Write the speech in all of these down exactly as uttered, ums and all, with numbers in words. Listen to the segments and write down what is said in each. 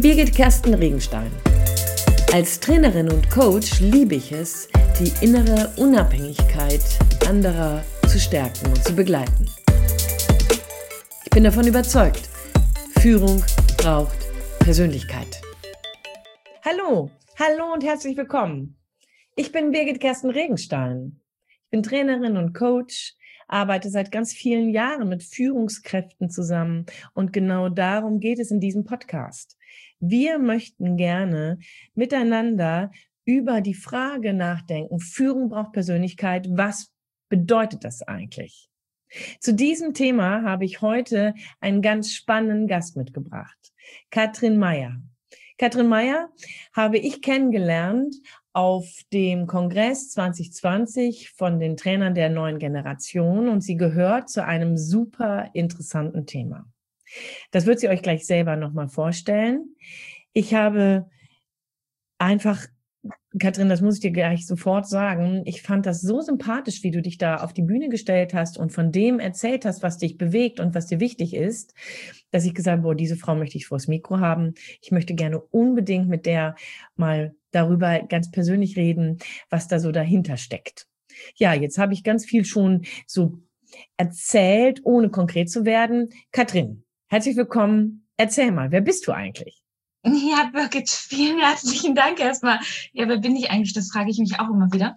Birgit Kersten Regenstein. Als Trainerin und Coach liebe ich es, die innere Unabhängigkeit anderer zu stärken und zu begleiten. Ich bin davon überzeugt, Führung braucht Persönlichkeit. Hallo, hallo und herzlich willkommen. Ich bin Birgit Kersten Regenstein. Ich bin Trainerin und Coach, arbeite seit ganz vielen Jahren mit Führungskräften zusammen und genau darum geht es in diesem Podcast. Wir möchten gerne miteinander über die Frage nachdenken, Führung braucht Persönlichkeit, was bedeutet das eigentlich? Zu diesem Thema habe ich heute einen ganz spannenden Gast mitgebracht, Katrin Meyer. Katrin Meyer habe ich kennengelernt auf dem Kongress zwanzig zwanzig von den Trainern der neuen Generation und sie gehört zu einem super interessanten Thema. Das wird sie euch gleich selber nochmal vorstellen. Ich habe einfach, Katrin, das muss ich dir gleich sofort sagen, ich fand das so sympathisch, wie du dich da auf die Bühne gestellt hast und von dem erzählt hast, was dich bewegt und was dir wichtig ist, dass ich gesagt habe, boah, diese Frau möchte ich vors Mikro haben. Ich möchte gerne unbedingt mit der mal darüber ganz persönlich reden, was da so dahinter steckt. Ja, jetzt habe ich ganz viel schon so erzählt, ohne konkret zu werden. Katrin, herzlich willkommen. Erzähl mal, wer bist du eigentlich? Ja, Birgit, vielen herzlichen Dank erstmal. Ja, wer bin ich eigentlich? Das frage ich mich auch immer wieder.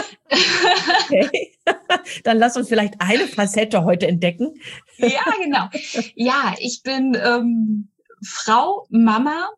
Okay. Dann lass uns vielleicht eine Facette heute entdecken. Ja, genau. Ja, ich bin ähm, Frau, Mama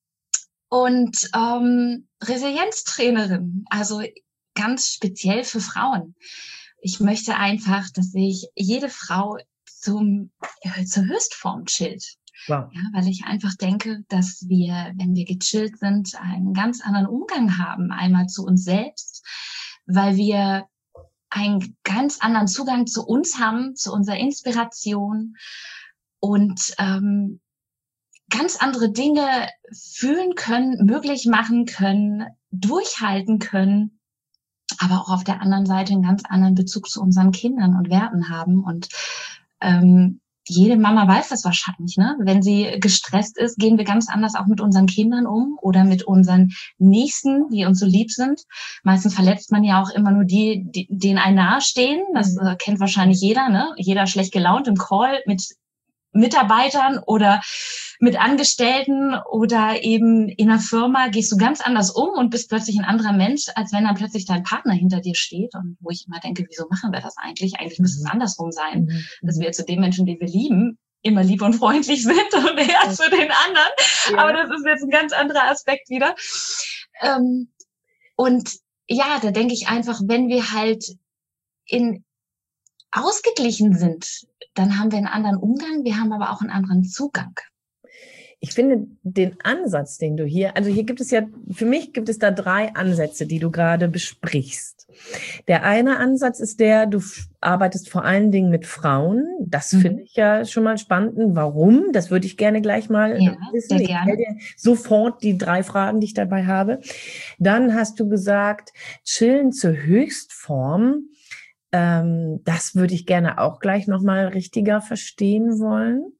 und ähm, Resilienztrainerin, also ganz speziell für Frauen. Ich möchte einfach, dass sich jede Frau zum, zur Höchstform chillt. Wow. Ja, weil ich einfach denke, dass wir, wenn wir gechillt sind, einen ganz anderen Umgang haben, einmal zu uns selbst, weil wir einen ganz anderen Zugang zu uns haben, zu unserer Inspiration und ähm, ganz andere Dinge fühlen können, möglich machen können, durchhalten können, aber auch auf der anderen Seite einen ganz anderen Bezug zu unseren Kindern und Werten haben. Und ähm, jede Mama weiß das wahrscheinlich, ne? Wenn sie gestresst ist, gehen wir ganz anders auch mit unseren Kindern um oder mit unseren Nächsten, die uns so lieb sind. Meistens verletzt man ja auch immer nur die, die denen einen nahestehen. Das äh, kennt wahrscheinlich jeder, ne? Jeder schlecht gelaunt im Call mit Mitarbeitern oder mit Angestellten oder eben in einer Firma gehst du ganz anders um und bist plötzlich ein anderer Mensch, als wenn dann plötzlich dein Partner hinter dir steht. Und wo ich immer denke, wieso machen wir das eigentlich? Eigentlich müsste es andersrum sein, Mhm. dass wir zu den Menschen, die wir lieben, immer lieb und freundlich sind und eher zu den anderen. Ja. Aber das ist jetzt ein ganz anderer Aspekt wieder. Ähm, und ja, da denke ich einfach, wenn wir halt in ausgeglichen sind, dann haben wir einen anderen Umgang, wir haben aber auch einen anderen Zugang. Ich finde den Ansatz, den du hier, also hier gibt es ja, für mich gibt es da drei Ansätze, die du gerade besprichst. Der eine Ansatz ist der, du arbeitest vor allen Dingen mit Frauen. Das mhm. finde ich ja schon mal spannend. Warum? Das würde ich gerne gleich mal ja, wissen. Sehr gerne. Ich stelle dir sofort die drei Fragen, die ich dabei habe. Dann hast du gesagt, chillen zur Höchstform. Ähm, das würde ich gerne auch gleich nochmal richtiger verstehen wollen.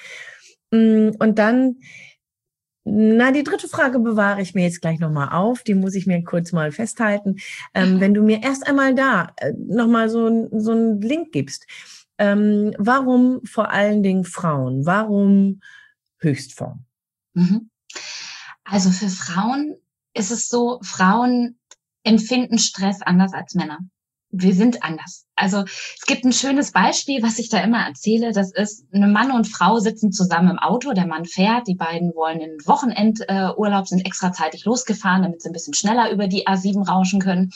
Und dann, na, die dritte Frage bewahre ich mir jetzt gleich nochmal auf. Die muss ich mir kurz mal festhalten. Ähm, wenn du mir erst einmal da äh, nochmal so, so einen Link gibst. Ähm, warum vor allen Dingen Frauen? Warum Höchstform? Also für Frauen ist es so, Frauen empfinden Stress anders als Männer. Wir sind anders. Also es gibt ein schönes Beispiel, was ich da immer erzähle. Das ist, eine Mann und Frau sitzen zusammen im Auto. Der Mann fährt, die beiden wollen in Wochenendurlaub, sind extra zeitig losgefahren, damit sie ein bisschen schneller über die A sieben rauschen können.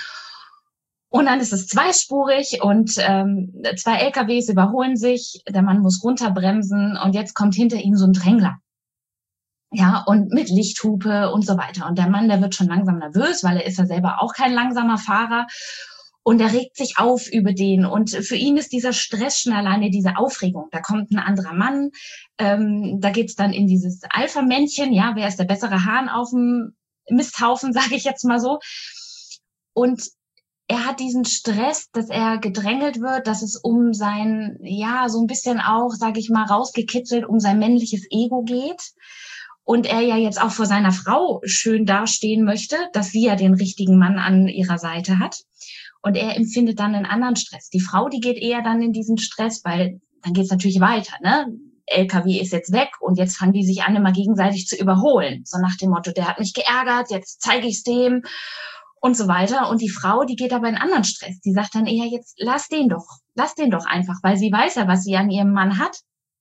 Und dann ist es zweispurig und ähm, zwei L K Ws überholen sich. Der Mann muss runterbremsen und jetzt kommt hinter ihm so ein Drängler. Ja, und mit Lichthupe und so weiter. Und der Mann, der wird schon langsam nervös, weil er ist ja selber auch kein langsamer Fahrer. Und er regt sich auf über den. Und für ihn ist dieser Stress schon alleine diese Aufregung. Da kommt ein anderer Mann. Ähm, da geht's dann in dieses Alpha-Männchen. Ja, wer ist der bessere Hahn auf dem Misthaufen, sage ich jetzt mal so. Und er hat diesen Stress, dass er gedrängelt wird, dass es um sein, ja, so ein bisschen auch, sage ich mal, rausgekitzelt, um sein männliches Ego geht. und er ja jetzt auch vor seiner Frau schön dastehen möchte, dass sie ja den richtigen Mann an ihrer Seite hat. Und er empfindet dann einen anderen Stress. Die Frau, die geht eher dann in diesen Stress, weil dann geht's natürlich weiter, ne? L K W ist jetzt weg und jetzt fangen die sich an, immer gegenseitig zu überholen. So nach dem Motto, der hat mich geärgert, jetzt zeige ich's dem und so weiter. Und die Frau, die geht aber in anderen Stress. Die sagt dann eher, jetzt lass den doch, lass den doch einfach, weil sie weiß ja, was sie an ihrem Mann hat.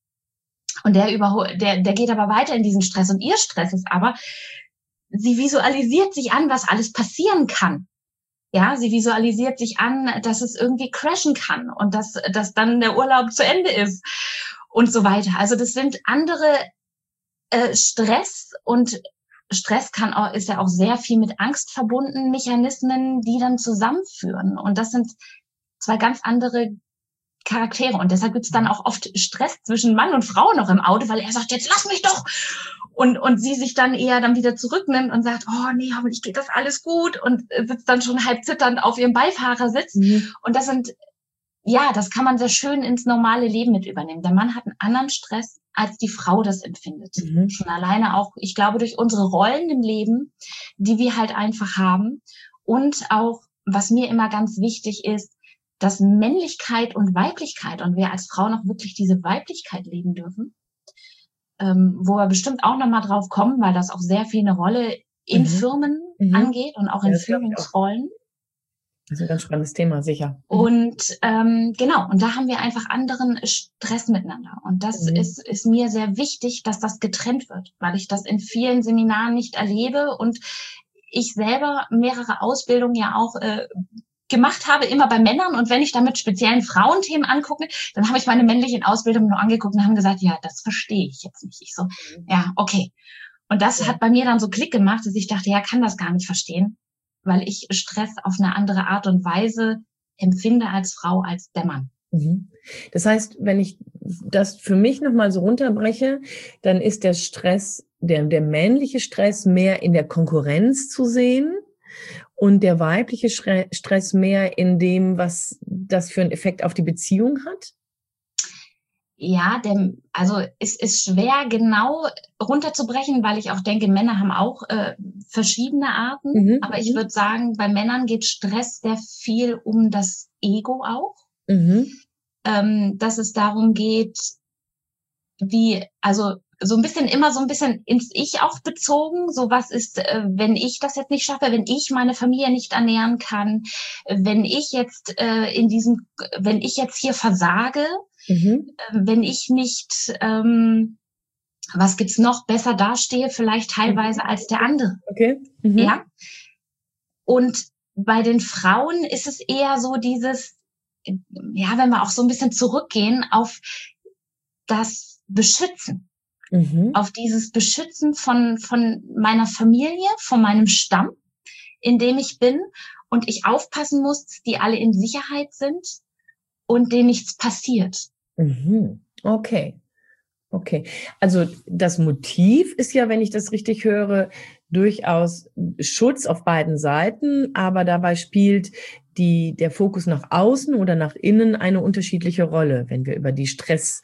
Und der überholt, der, der geht aber weiter in diesen Stress. Und ihr Stress ist aber, sie visualisiert sich an, was alles passieren kann. Ja, sie visualisiert sich an, dass es irgendwie crashen kann und dass, dass dann der Urlaub zu Ende ist und so weiter. Also das sind andere äh, Stress, und Stress kann auch, ist ja auch sehr viel mit Angst verbunden, Mechanismen, die dann zusammenführen. Und das sind zwei ganz andere Charaktere. Und deshalb gibt's dann auch oft Stress zwischen Mann und Frau noch im Auto, weil er sagt, jetzt lass mich doch. Und, und sie sich dann eher dann wieder zurücknimmt und sagt, oh nee, hoffentlich geht das alles gut, und sitzt dann schon halb zitternd auf ihrem Beifahrersitz. Mhm. Und das sind, ja, das kann man sehr schön ins normale Leben mit übernehmen. Der Mann hat einen anderen Stress, als die Frau das empfindet. Mhm. Schon alleine auch, ich glaube, durch unsere Rollen im Leben, die wir halt einfach haben. Und auch, was mir immer ganz wichtig ist, dass Männlichkeit und Weiblichkeit, und wir als Frauen auch wirklich diese Weiblichkeit leben dürfen, ähm, wo wir bestimmt auch nochmal drauf kommen, weil das auch sehr viel eine Rolle in mhm. Firmen mhm. angeht und auch in ja, Führungsrollen. Das ist ein ganz spannendes Thema, sicher. Mhm. Und ähm, genau, und da haben wir einfach anderen Stress miteinander. Und das mhm. ist, ist mir sehr wichtig, dass das getrennt wird, weil ich das in vielen Seminaren nicht erlebe und ich selber mehrere Ausbildungen ja auch äh, gemacht habe, immer bei Männern. Und wenn ich damit speziellen Frauenthemen angucke, dann habe ich meine männlichen Ausbildungen nur angeguckt und haben gesagt, ja, das verstehe ich jetzt nicht. Ich so, ja, okay. Und das ja. hat bei mir dann so Klick gemacht, dass ich dachte, ja, kann das gar nicht verstehen, weil ich Stress auf eine andere Art und Weise empfinde als Frau, als der Mann. Das heißt, wenn ich das für mich nochmal so runterbreche, dann ist der Stress, der, der männliche Stress mehr in der Konkurrenz zu sehen und der weibliche Stress mehr in dem, was das für einen Effekt auf die Beziehung hat? Ja, dem, also es ist schwer genau runterzubrechen, weil ich auch denke, Männer haben auch äh, verschiedene Arten. Mhm, aber ich würde sagen, bei Männern geht Stress sehr viel um das Ego auch. Mhm. Ähm, dass es darum geht, wie, also so ein bisschen immer so ein bisschen ins Ich auch bezogen. So was ist, äh, wenn ich das jetzt nicht schaffe, wenn ich meine Familie nicht ernähren kann, wenn ich jetzt äh, in diesem, wenn ich jetzt hier versage, mhm. äh, wenn ich nicht, ähm, was gibt's noch, besser dastehe, vielleicht teilweise mhm. als der andere. Okay. Mhm. Ja. Und bei den Frauen ist es eher so dieses, ja, wenn wir auch so ein bisschen zurückgehen auf das Beschützen. Mhm. Auf dieses Beschützen von, von meiner Familie, von meinem Stamm, in dem ich bin, und ich aufpassen muss, dass die alle in Sicherheit sind und denen nichts passiert. Mhm. Okay. Okay. Also das Motiv ist ja, wenn ich das richtig höre, durchaus Schutz auf beiden Seiten, aber dabei spielt die, der Fokus nach außen oder nach innen eine unterschiedliche Rolle, wenn wir über die Stress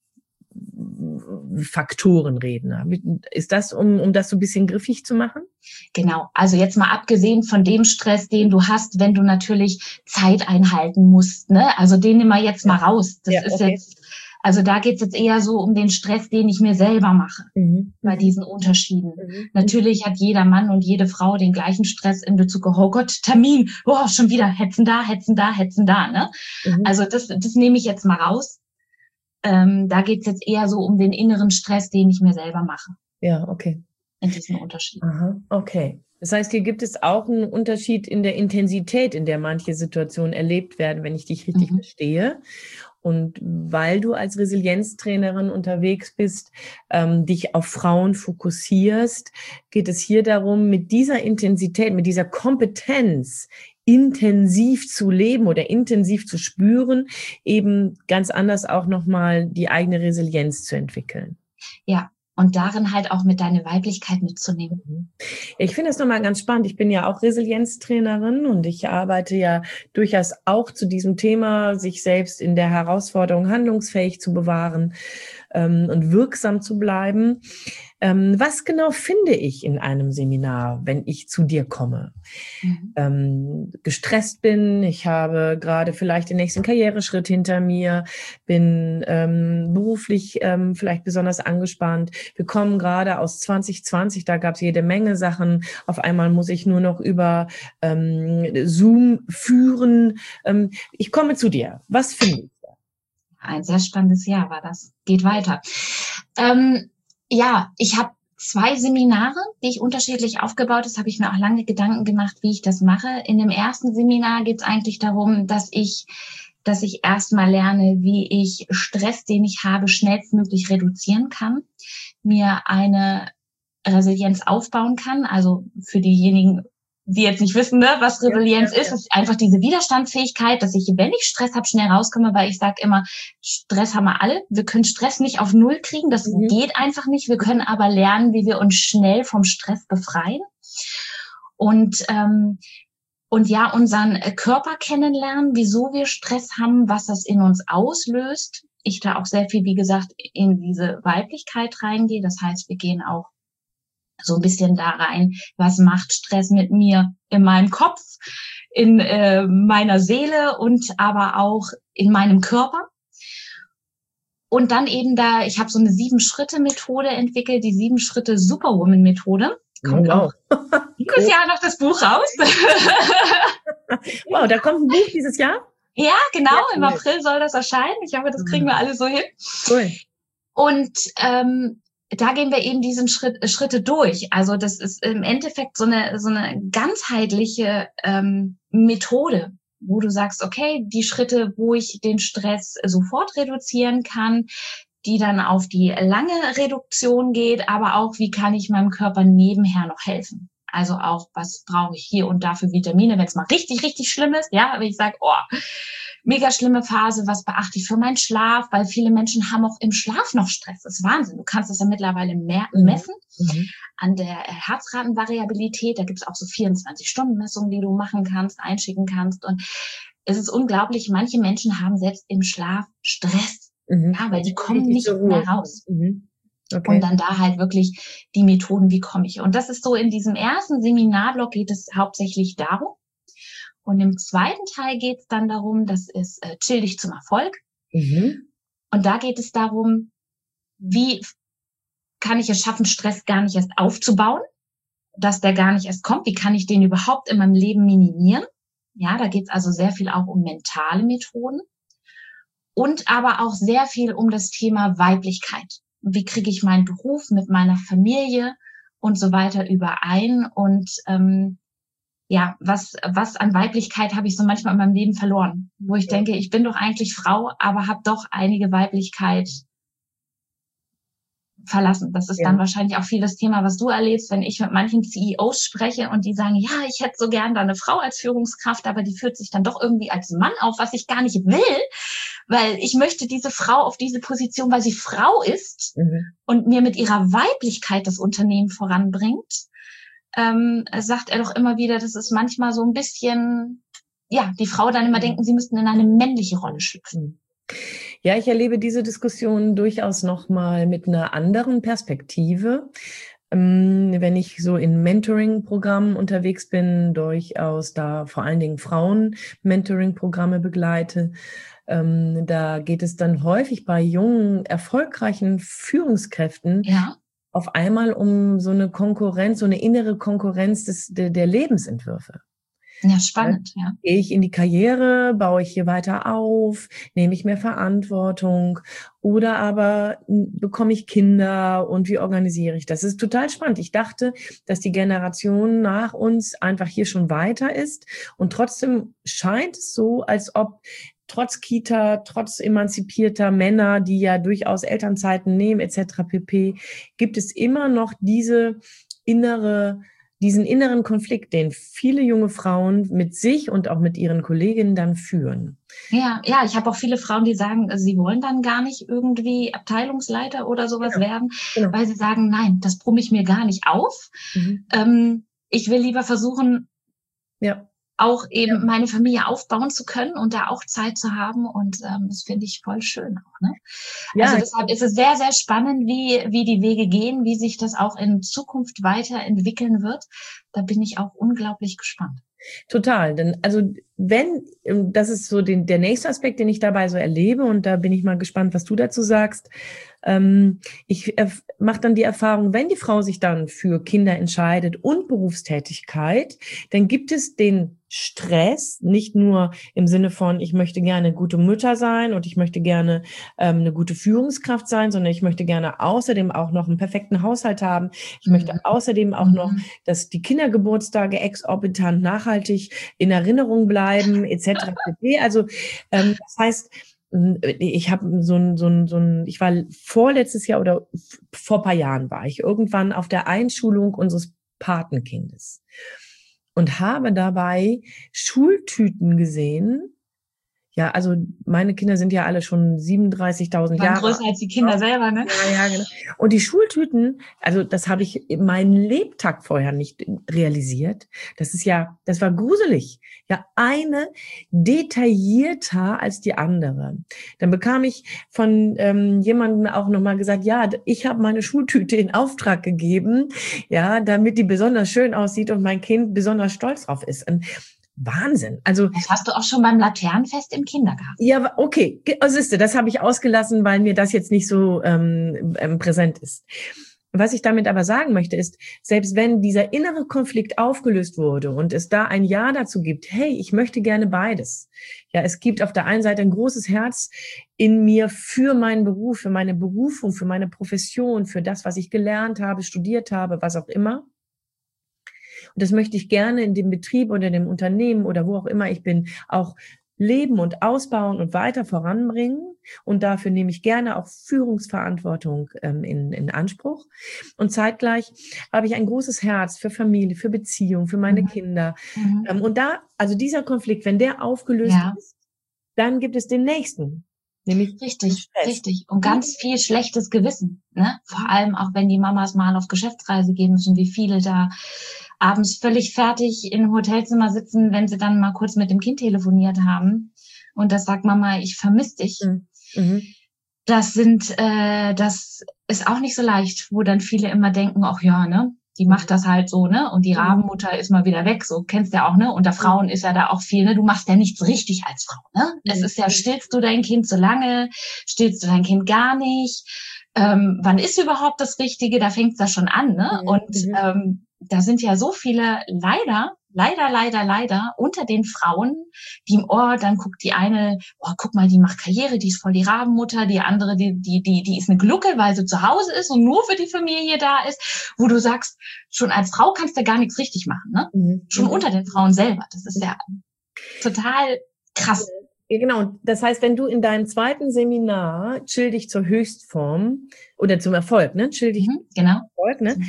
Faktoren reden. Ist das, um, um das so ein bisschen griffig zu machen? Genau. Also jetzt mal abgesehen von dem Stress, den du hast, wenn du natürlich Zeit einhalten musst, ne? Also den nehmen wir jetzt ja. mal raus. Das ja, ist okay. jetzt, also da geht's jetzt eher so um den Stress, den ich mir selber mache, mhm. bei diesen Unterschieden. Mhm. Natürlich hat jeder Mann und jede Frau den gleichen Stress in Bezug auf, oh Gott, Termin, oh, schon wieder, hetzen da, hetzen da, hetzen da, ne? Mhm. Also das, das nehme ich jetzt mal raus. Ähm, da geht's jetzt eher so um den inneren Stress, den ich mir selber mache. Ja, okay. In diesen Unterschieden. Aha, okay. Das heißt, hier gibt es auch einen Unterschied in der Intensität, in der manche Situationen erlebt werden, wenn ich dich richtig mhm. verstehe. Und weil du als Resilienztrainerin unterwegs bist, ähm, dich auf Frauen fokussierst, geht es hier darum, mit dieser Intensität, mit dieser Kompetenz intensiv zu leben oder intensiv zu spüren, eben ganz anders auch nochmal die eigene Resilienz zu entwickeln. Ja. Und darin halt auch mit deiner Weiblichkeit mitzunehmen. Ich finde das nochmal ganz spannend. Ich bin ja auch Resilienztrainerin und ich arbeite ja durchaus auch zu diesem Thema, sich selbst in der Herausforderung handlungsfähig zu bewahren. ähm, und wirksam zu bleiben. Ähm, was genau finde ich in einem Seminar, wenn ich zu dir komme? Mhm. Ähm, gestresst bin, ich habe gerade vielleicht den nächsten Karriereschritt hinter mir, bin ähm, beruflich ähm, vielleicht besonders angespannt. Wir kommen gerade aus zwanzig zwanzig, da gab es jede Menge Sachen. Auf einmal muss ich nur noch über ähm, Zoom führen. Ähm, ich komme zu dir. Was finde ich da? Ein sehr spannendes Jahr war das. Geht weiter. Ähm, ja, ich habe zwei Seminare, die ich unterschiedlich aufgebaut habe. Das habe ich mir auch lange Gedanken gemacht, wie ich das mache. In dem ersten Seminar geht es eigentlich darum, dass ich, dass ich erstmal lerne, wie ich Stress, den ich habe, schnellstmöglich reduzieren kann, mir eine Resilienz aufbauen kann. Also für diejenigen, die jetzt nicht wissen, ne, was Resilienz ja, ja, ist, ja. ist einfach diese Widerstandsfähigkeit, dass ich, wenn ich Stress habe, schnell rauskomme, weil ich sage immer, Stress haben wir alle. Wir können Stress nicht auf Null kriegen, das mhm. geht einfach nicht. Wir können aber lernen, wie wir uns schnell vom Stress befreien. Und ähm, und ja, unseren Körper kennenlernen, wieso wir Stress haben, was das in uns auslöst. Ich da auch sehr viel, wie gesagt, in diese Weiblichkeit reingehe. Das heißt, wir gehen auch so ein bisschen da rein, was macht Stress mit mir in meinem Kopf, in äh, meiner Seele und aber auch in meinem Körper. Und dann eben da, ich habe so eine Sieben-Schritte-Methode entwickelt, die Sieben-Schritte-Superwoman-Methode. Kommt wow. auch dieses cool. Jahr noch das Buch raus. Wow, da kommt ein Buch dieses Jahr? Ja, genau, ja, cool. Im April soll das erscheinen. Ich hoffe, das kriegen wir alle so hin. Cool. Und ähm, da gehen wir eben diesen Schritt, Schritte durch. Also das ist im Endeffekt so eine, so eine ganzheitliche ähm, Methode, wo du sagst, okay, die Schritte, wo ich den Stress sofort reduzieren kann, die dann auf die lange Reduktion geht, aber auch, wie kann ich meinem Körper nebenher noch helfen? Also auch, was brauche ich hier und da für Vitamine, wenn es mal richtig, richtig schlimm ist, ja, wenn ich sage, oh, mega schlimme Phase, was beachte ich für meinen Schlaf, weil viele Menschen haben auch im Schlaf noch Stress. Das ist Wahnsinn. Du kannst das ja mittlerweile messen mhm. an der Herzratenvariabilität. Da gibt es auch so vierundzwanzig-Stunden-Messungen, die du machen kannst, einschicken kannst. Und es ist unglaublich, manche Menschen haben selbst im Schlaf Stress, mhm. ja, weil die kommen nicht mehr raus. Mhm. Okay. Und dann da halt wirklich die Methoden, wie komme ich. Und das ist so, in diesem ersten Seminarblock geht es hauptsächlich darum. Und im zweiten Teil geht es dann darum, das ist äh, Chill dich zum Erfolg. Mhm. Und da geht es darum, wie kann ich es schaffen, Stress gar nicht erst aufzubauen, dass der gar nicht erst kommt. Wie kann ich den überhaupt in meinem Leben minimieren? Ja, da geht es also sehr viel auch um mentale Methoden und aber auch sehr viel um das Thema Weiblichkeit. Wie kriege ich meinen Beruf mit meiner Familie und so weiter überein? Und ähm, ja, was was an Weiblichkeit habe ich so manchmal in meinem Leben verloren, wo ich denke, ich bin doch eigentlich Frau, aber habe doch einige Weiblichkeit verlassen. Das ist ja. dann wahrscheinlich auch viel das Thema, was du erlebst, wenn ich mit manchen C E Os spreche und die sagen, ja, ich hätte so gern da eine Frau als Führungskraft, aber die führt sich dann doch irgendwie als Mann auf, was ich gar nicht will, weil ich möchte diese Frau auf diese Position, weil sie Frau ist mhm. und mir mit ihrer Weiblichkeit das Unternehmen voranbringt. Ähm, sagt er doch immer wieder, das ist manchmal so ein bisschen, ja, die Frau dann immer mhm. denken, sie müssten in eine männliche Rolle schlüpfen. Ja, ich erlebe diese Diskussion durchaus nochmal mit einer anderen Perspektive. Ähm, wenn ich so in Mentoring-Programmen unterwegs bin, durchaus da vor allen Dingen Frauen-Mentoring-Programme begleite, ähm, da geht es dann häufig bei jungen, erfolgreichen Führungskräften ja. auf einmal um so eine Konkurrenz, so eine innere Konkurrenz des, der, der Lebensentwürfe. Ja, spannend, ja. Gehe ich in die Karriere, baue ich hier weiter auf, nehme ich mehr Verantwortung oder aber bekomme ich Kinder und wie organisiere ich das? Das ist total spannend. Ich dachte, dass die Generation nach uns einfach hier schon weiter ist und trotzdem scheint es so, als ob trotz Kita, trotz emanzipierter Männer, die ja durchaus Elternzeiten nehmen et cetera pp., gibt es immer noch diese innere diesen inneren Konflikt, den viele junge Frauen mit sich und auch mit ihren Kolleginnen dann führen. Ja, ja, ich habe auch viele Frauen, die sagen, sie wollen dann gar nicht irgendwie Abteilungsleiter oder sowas genau. werden, genau. weil sie sagen, nein, das brumme ich mir gar nicht auf. Mhm. Ähm, ich will lieber versuchen, ja. auch eben meine Familie aufbauen zu können und da auch Zeit zu haben. Und ähm, das finde ich voll schön auch. Ne? Ja. Also deshalb ist es sehr, sehr spannend, wie, wie die Wege gehen, wie sich das auch in Zukunft weiterentwickeln wird. Da bin ich auch unglaublich gespannt. Total, denn also wenn, das ist so den, der nächste Aspekt, den ich dabei so erlebe, und da bin ich mal gespannt, was du dazu sagst. Ähm, ich äh, mache dann die Erfahrung, wenn die Frau sich dann für Kinder entscheidet und Berufstätigkeit, dann gibt es den Stress, nicht nur im Sinne von, ich möchte gerne gute Mutter sein und ich möchte gerne ähm, eine gute Führungskraft sein, sondern ich möchte gerne außerdem auch noch einen perfekten Haushalt haben. Ich mhm. möchte außerdem auch mhm. noch, dass die Kindergeburtstage exorbitant nachhaltig in Erinnerung bleiben, et cetera pp. Also ähm, das heißt, ich habe so ein, so ein, so ein, ich war vorletztes Jahr oder vor ein paar Jahren war ich irgendwann auf der Einschulung unseres Patenkindes und habe dabei Schultüten gesehen. Ja, also meine Kinder sind ja alle schon siebenunddreißigtausend Jahre. Größer als die Kinder ja. selber, ne? Ja, ja, genau. Und die Schultüten, also das habe ich meinen Lebtag vorher nicht realisiert. Das ist ja, das war gruselig. Ja, eine detaillierter als die andere. Dann bekam ich von ähm, jemandem auch nochmal gesagt, ja, ich habe meine Schultüte in Auftrag gegeben, ja, damit die besonders schön aussieht und mein Kind besonders stolz drauf ist. Und Wahnsinn. Also das hast du auch schon beim Laternenfest im Kindergarten. Ja, okay. Also siehste, das habe ich ausgelassen, weil mir das jetzt nicht so ähm, ähm, präsent ist. Was ich damit aber sagen möchte, ist, selbst wenn dieser innere Konflikt aufgelöst wurde und es da ein Ja dazu gibt, hey, ich möchte gerne beides. Ja, es gibt auf der einen Seite ein großes Herz in mir für meinen Beruf, für meine Berufung, für meine Profession, für das, was ich gelernt habe, studiert habe, was auch immer. Und das möchte ich gerne in dem Betrieb oder dem Unternehmen oder wo auch immer ich bin, auch leben und ausbauen und weiter voranbringen. Und dafür nehme ich gerne auch Führungsverantwortung ähm, in, in Anspruch. Und zeitgleich habe ich ein großes Herz für Familie, für Beziehung, für meine mhm. Kinder. Mhm. Ähm, und da, also dieser Konflikt, wenn der aufgelöst ja. ist, dann gibt es den nächsten. Nämlich richtig, richtig. Und ganz viel schlechtes Gewissen. Ne? Vor allem auch, wenn die Mamas mal auf Geschäftsreise gehen müssen, wie viele da abends völlig fertig im Hotelzimmer sitzen, wenn sie dann mal kurz mit dem Kind telefoniert haben. Und das sagt Mama, ich vermisse dich. Mhm. Das sind, äh, das ist auch nicht so leicht, wo dann viele immer denken, ach ja, ne, die macht das halt so, ne? Und die Rabenmutter ist mal wieder weg, so kennst du ja auch, ne? Unter Frauen ist ja da auch viel, ne? Du machst ja nichts richtig als Frau, ne? Mhm. Es ist ja, stillst du dein Kind so lange, stillst du dein Kind gar nicht? Ähm, wann ist überhaupt das Richtige? Da fängt's da schon an, ne? Mhm. Und ähm, da sind ja so viele leider, leider, leider, leider unter den Frauen, die im Ohr, dann guckt die eine, oh, guck mal, die macht Karriere, die ist voll die Rabenmutter, die andere, die, die, die, die ist eine Glucke, weil sie zu Hause ist und nur für die Familie da ist, wo du sagst, schon als Frau kannst du gar nichts richtig machen, ne? Mhm. Schon mhm. unter den Frauen selber. Das ist ja total krass. Ja, genau. Das heißt, wenn du in deinem zweiten Seminar Chill dich zur Höchstform oder zum Erfolg, ne? Chill dich mhm, genau. zum Erfolg, ne?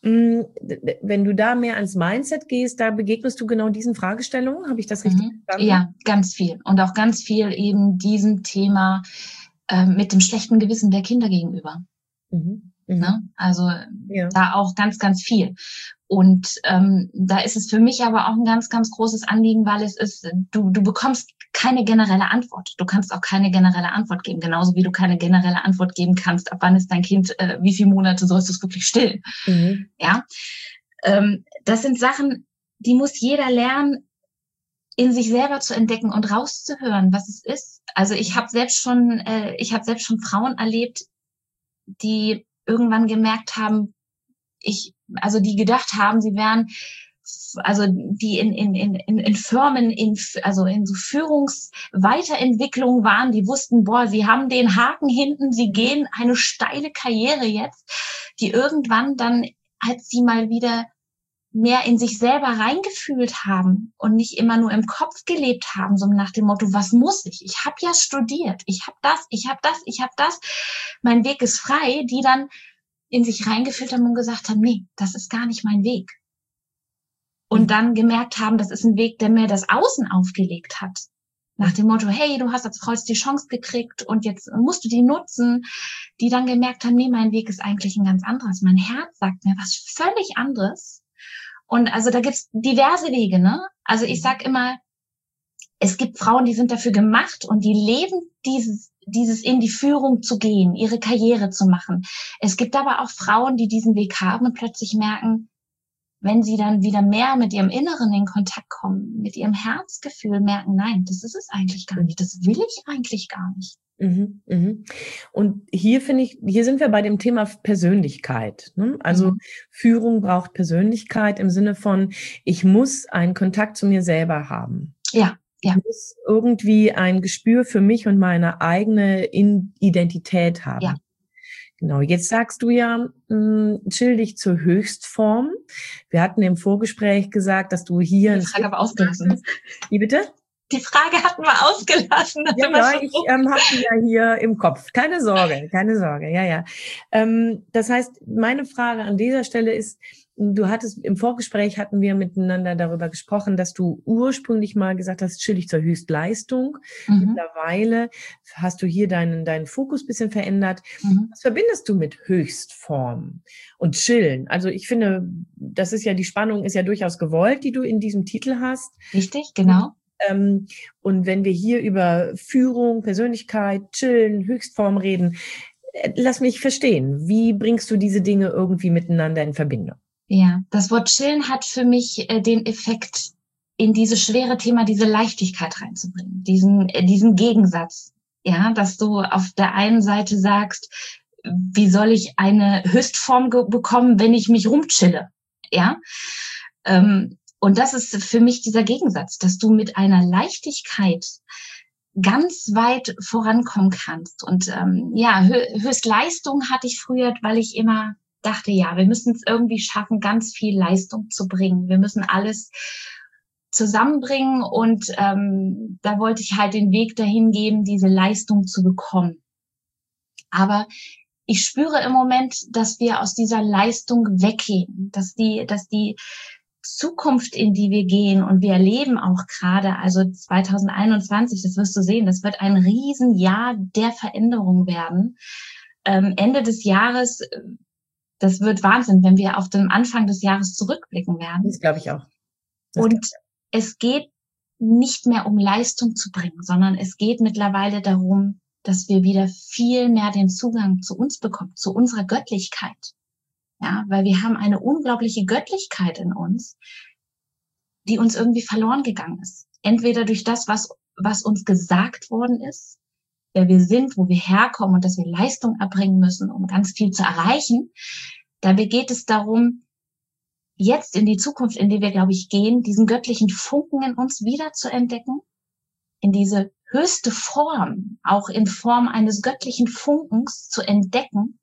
Wenn du da mehr ans Mindset gehst, da begegnest du genau diesen Fragestellungen. Habe ich das richtig mhm. verstanden? Ja, ganz viel. Und auch ganz viel eben diesem Thema äh, mit dem schlechten Gewissen der Kinder gegenüber. Mhm. Mhm. Ne? Also ja. da auch ganz, ganz viel. Und ähm, da ist es für mich aber auch ein ganz, ganz großes Anliegen, weil es ist, du, du bekommst keine generelle Antwort. Du kannst auch keine generelle Antwort geben, genauso wie du keine generelle Antwort geben kannst, ab wann ist dein Kind, äh, wie viele Monate sollst du es wirklich stillen. Mhm. Ja, ähm, das sind Sachen, die muss jeder lernen, in sich selber zu entdecken und rauszuhören, was es ist. Also ich habe selbst schon, äh, ich habe selbst schon Frauen erlebt, die irgendwann gemerkt haben, ich, also die gedacht haben, sie wären, also die in in in in Firmen, in also in so Führungsweiterentwicklung waren, die wussten, boah, sie haben den Haken hinten, sie gehen eine steile Karriere jetzt, die irgendwann dann, als sie mal wieder mehr in sich selber reingefühlt haben und nicht immer nur im Kopf gelebt haben, so nach dem Motto, was muss ich? Ich habe ja studiert, ich habe das, ich habe das, ich habe das, mein Weg ist frei, die dann in sich reingefühlt haben und gesagt haben, nee, das ist gar nicht mein Weg. Und dann gemerkt haben, das ist ein Weg, der mir das Außen aufgelegt hat. Nach dem Motto, hey, du hast als Frau die Chance gekriegt und jetzt musst du die nutzen. Die dann gemerkt haben, nee, mein Weg ist eigentlich ein ganz anderes. Mein Herz sagt mir was völlig anderes. Und also da gibt's diverse Wege, ne? Also ich sag immer, es gibt Frauen, die sind dafür gemacht und die leben dieses, dieses in die Führung zu gehen, ihre Karriere zu machen. Es gibt aber auch Frauen, die diesen Weg haben und plötzlich merken, wenn sie dann wieder mehr mit ihrem Inneren in Kontakt kommen, mit ihrem Herzgefühl merken, nein, das ist es eigentlich gar nicht, das will ich eigentlich gar nicht. Mhm, mhm. Und hier finde ich, hier sind wir bei dem Thema Persönlichkeit, ne? Also mhm. Führung braucht Persönlichkeit im Sinne von, ich muss einen Kontakt zu mir selber haben. Ja. Ja. Ich muss irgendwie ein Gespür für mich und meine eigene Identität haben. Ja. Genau, jetzt sagst du ja, mh, chill dich zur Höchstform. Wir hatten im Vorgespräch gesagt, dass du hier... Die Frage aber ausgelassen. Wie bitte? Die Frage hatten wir ausgelassen. Ja, ja, ich ähm, habe die ja hier im Kopf. Keine Sorge, keine Sorge, ja, ja. Ähm, das heißt, meine Frage an dieser Stelle ist, du hattest, im Vorgespräch hatten wir miteinander darüber gesprochen, dass du ursprünglich mal gesagt hast, chill dich zur Höchstleistung. Mhm. Mittlerweile hast du hier deinen, deinen Fokus bisschen verändert. Mhm. Was verbindest du mit Höchstform und chillen? Also ich finde, das ist ja, die Spannung ist ja durchaus gewollt, die du in diesem Titel hast. Richtig, genau. Ähm, und wenn wir hier über Führung, Persönlichkeit, Chillen, Höchstform reden, lass mich verstehen, wie bringst du diese Dinge irgendwie miteinander in Verbindung? Ja, das Wort Chillen hat für mich äh, den Effekt, in dieses schwere Thema diese Leichtigkeit reinzubringen, diesen äh, diesen Gegensatz, ja, dass du auf der einen Seite sagst, wie soll ich eine Höchstform ge- bekommen, wenn ich mich rumchille, ja, ähm, und das ist für mich dieser Gegensatz, dass du mit einer Leichtigkeit ganz weit vorankommen kannst. Und ähm, ja, Hö- Höchstleistung hatte ich früher, weil ich immer dachte, ja, wir müssen es irgendwie schaffen, ganz viel Leistung zu bringen. Wir müssen alles zusammenbringen und ähm, da wollte ich halt den Weg dahin geben, diese Leistung zu bekommen. Aber ich spüre im Moment, dass wir aus dieser Leistung weggehen, dass die, dass die Zukunft, in die wir gehen, und wir erleben auch gerade, also zwanzig einundzwanzig, das wirst du sehen, das wird ein Riesenjahr der Veränderung werden. Ähm, Ende des Jahres, das wird Wahnsinn, wenn wir auf den Anfang des Jahres zurückblicken werden. Das glaube ich auch. Das und es geht nicht mehr um Leistung zu bringen, sondern es geht mittlerweile darum, dass wir wieder viel mehr den Zugang zu uns bekommen, zu unserer Göttlichkeit. Ja, weil wir haben eine unglaubliche Göttlichkeit in uns, die uns irgendwie verloren gegangen ist. Entweder durch das, was, was uns gesagt worden ist, wer wir sind, wo wir herkommen und dass wir Leistung erbringen müssen, um ganz viel zu erreichen. Dabei geht es darum, jetzt in die Zukunft, in die wir, glaube ich, gehen, diesen göttlichen Funken in uns wieder zu entdecken, in diese höchste Form, auch in Form eines göttlichen Funkens zu entdecken,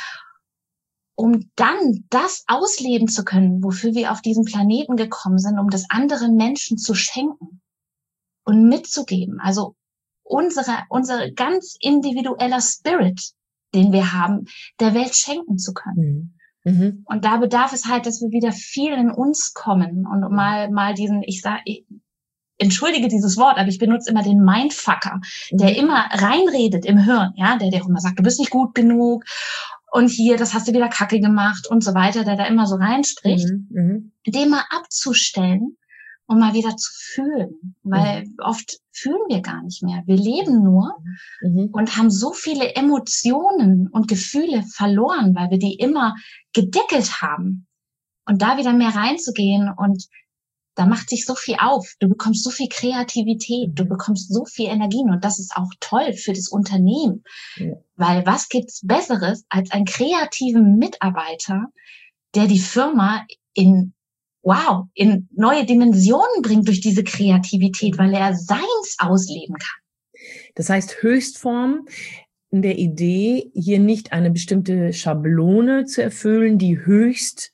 um dann das ausleben zu können, wofür wir auf diesen Planeten gekommen sind, um das anderen Menschen zu schenken und mitzugeben. Also unsere, unsere ganz individueller Spirit, den wir haben, der Welt schenken zu können. Mhm. Und da bedarf es halt, dass wir wieder viel in uns kommen und mal, mal diesen, ich sag, ich, entschuldige dieses Wort, aber ich benutze immer den Mindfucker, der mhm. immer reinredet im Hirn, ja, der, der immer sagt, du bist nicht gut genug und hier, das hast du wieder Kacke gemacht und so weiter, der da immer so reinspricht, mhm. den mal abzustellen und mal wieder zu fühlen, weil mhm. oft fühlen wir gar nicht mehr. Wir leben nur mhm. und haben so viele Emotionen und Gefühle verloren, weil wir die immer gedeckelt haben. Und da wieder mehr reinzugehen, und da macht sich so viel auf. Du bekommst so viel Kreativität, du bekommst so viel Energien, und das ist auch toll für das Unternehmen. Ja. Weil was gibt's Besseres als einen kreativen Mitarbeiter, der die Firma in wow, in neue Dimensionen bringt durch diese Kreativität, weil er seins ausleben kann. Das heißt, Höchstform in der Idee, hier nicht eine bestimmte Schablone zu erfüllen, die Höchstform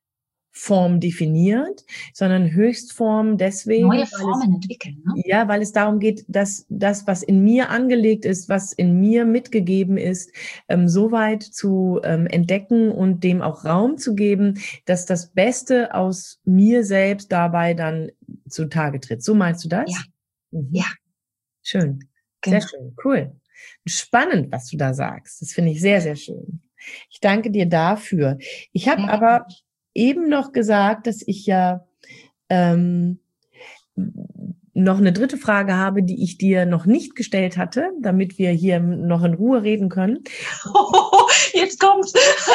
definiert, sondern Höchstform deswegen, neue Formen es, entwickeln. Ne? Ja, weil es darum geht, dass das, was in mir angelegt ist, was in mir mitgegeben ist, ähm, so weit zu ähm, entdecken und dem auch Raum zu geben, dass das Beste aus mir selbst dabei dann zutage tritt. So meinst du das? Ja. Mhm. Ja. Schön. Genau. Sehr schön. Cool. Spannend, was du da sagst. Das finde ich sehr, sehr schön. Ich danke dir dafür. Ich habe ja. aber eben noch gesagt, dass ich ja ähm, noch eine dritte Frage habe, die ich dir noch nicht gestellt hatte, damit wir hier noch in Ruhe reden können. Oh, jetzt kommt's.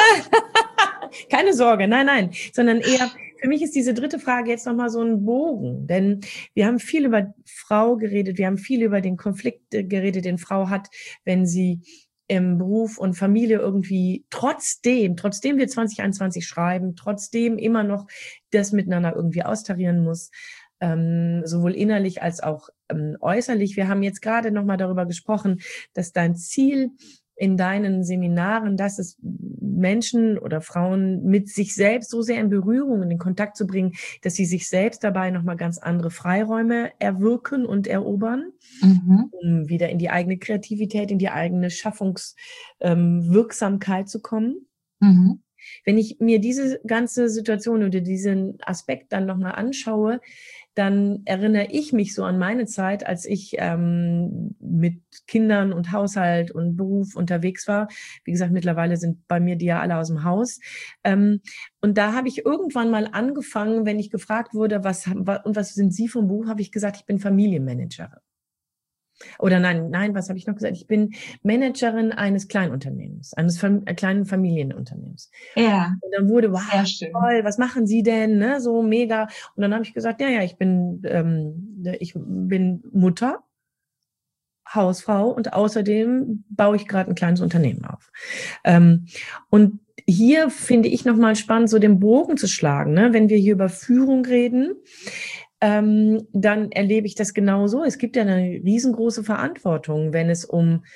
Keine Sorge, nein, nein, sondern eher, für mich ist diese dritte Frage jetzt nochmal so ein Bogen, denn wir haben viel über Frau geredet, wir haben viel über den Konflikt geredet, den Frau hat, wenn sie im Beruf und Familie irgendwie trotzdem, trotzdem wir zwanzig einundzwanzig schreiben, trotzdem immer noch das miteinander irgendwie austarieren muss, ähm, sowohl innerlich als auch ähm, äußerlich. Wir haben jetzt gerade nochmal darüber gesprochen, dass dein Ziel in deinen Seminaren, dass es Menschen oder Frauen mit sich selbst so sehr in Berührung, in den Kontakt zu bringen, dass sie sich selbst dabei nochmal ganz andere Freiräume erwirken und erobern, mhm. um wieder in die eigene Kreativität, in die eigene Schaffungswirksamkeit ähm, zu kommen. Mhm. Wenn ich mir diese ganze Situation oder diesen Aspekt dann nochmal anschaue, dann erinnere ich mich so an meine Zeit, als ich ähm, mit Kindern und Haushalt und Beruf unterwegs war. Wie gesagt, mittlerweile sind bei mir die ja alle aus dem Haus. Ähm, und da habe ich irgendwann mal angefangen, wenn ich gefragt wurde, was, was und was sind Sie vom Beruf, habe ich gesagt, ich bin Familienmanagerin. Oder nein, nein, was habe ich noch gesagt? Ich bin Managerin eines Kleinunternehmens, eines Fam- äh, kleinen Familienunternehmens. Ja. Und dann wurde, wow, toll, was machen Sie denn? Ne? So mega. Und dann habe ich gesagt, ja, ja, ich bin, ähm, ich bin Mutter, Hausfrau und außerdem baue ich gerade ein kleines Unternehmen auf. Ähm, und hier finde ich nochmal spannend, so den Bogen zu schlagen, ne? Wenn wir hier über Führung reden, ähm, dann erlebe ich das genauso. Es gibt ja eine riesengroße Verantwortung, wenn es um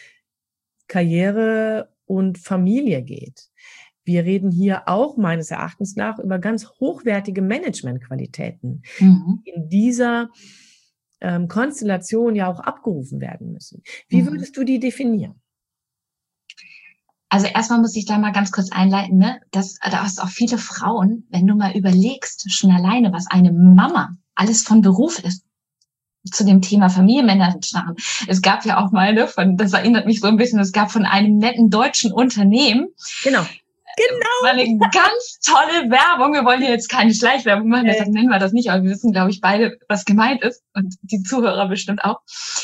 Karriere und Familie geht. Wir reden hier auch meines Erachtens nach über ganz hochwertige Managementqualitäten, mhm. die in dieser ähm, Konstellation ja auch abgerufen werden müssen. Wie mhm. würdest du die definieren? Also erstmal muss ich da mal ganz kurz einleiten, ne? Das, da hast auch viele Frauen, wenn du mal überlegst, schon alleine, was eine Mama alles von Beruf ist, zu dem Thema Familienmanagerin. Es gab ja auch mal, ne, von, das erinnert mich so ein bisschen, es gab von einem netten deutschen Unternehmen. Genau. Genau. War eine ganz tolle Werbung. Wir wollen hier jetzt keine Schleichwerbung machen, deshalb nennen wir das nicht, aber wir wissen, glaube ich, beide, was gemeint ist und die Zuhörer bestimmt auch.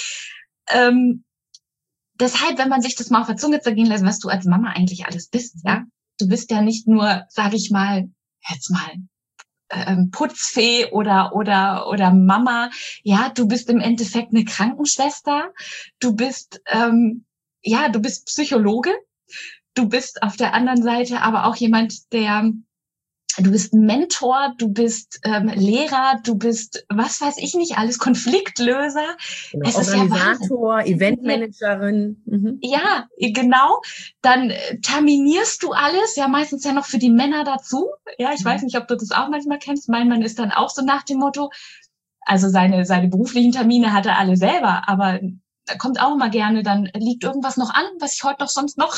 Ähm, deshalb, wenn man sich das mal auf der Zunge zergehen lässt, was du als Mama eigentlich alles bist, ja. Du bist ja nicht nur, sage ich mal, jetzt mal, ähm, Putzfee oder, oder, oder Mama. Ja, du bist im Endeffekt eine Krankenschwester. Du bist, ähm, ja, du bist Psychologe. Du bist auf der anderen Seite aber auch jemand, der, du bist Mentor, du bist ähm, Lehrer, du bist, was weiß ich nicht alles, Konfliktlöser. Genau, es Organisator, ist ja Eventmanagerin. Mhm. Ja, genau. Dann äh, terminierst du alles, ja meistens ja noch für die Männer dazu. Ja, ich mhm. weiß nicht, ob du das auch manchmal kennst. Mein Mann ist dann auch so nach dem Motto, also seine seine beruflichen Termine hat er alle selber, aber da kommt auch immer gerne, dann liegt irgendwas noch an, was ich heute noch sonst noch.